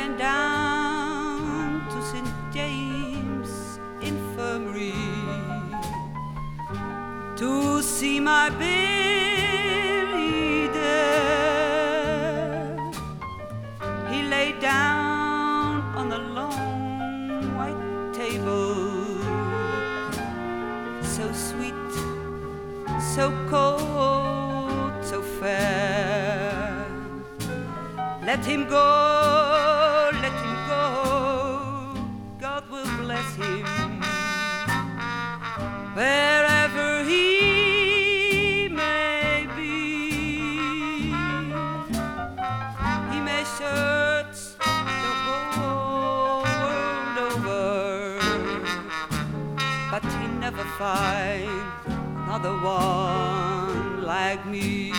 went down to St. James Infirmary to see my Billy there. He lay down on the long white table, so sweet, so cold, so fair. Let him go, let him go, God will bless him. Wherever he may be, he may search the whole world over, but he never find another one like me.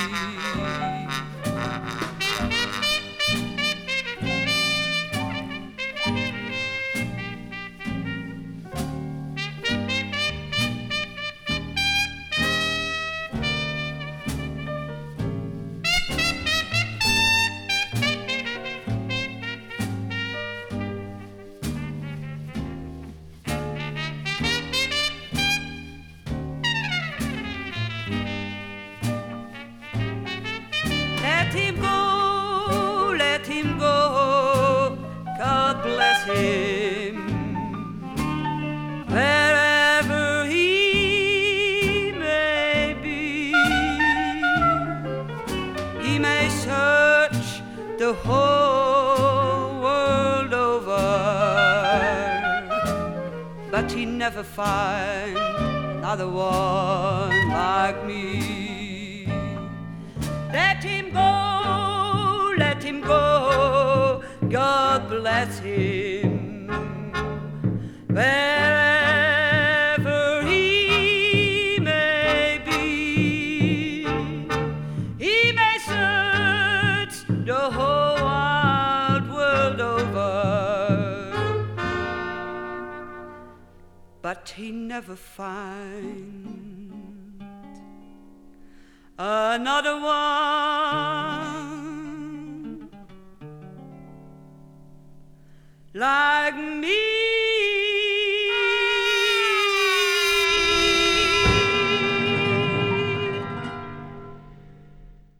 Let him go, God bless him. Wherever he may be, he may search the whole world over, but he never find another one like me. Let him go, let him go, God bless him. Wherever he may be, he may search the whole wide world over, but he never find another one like me.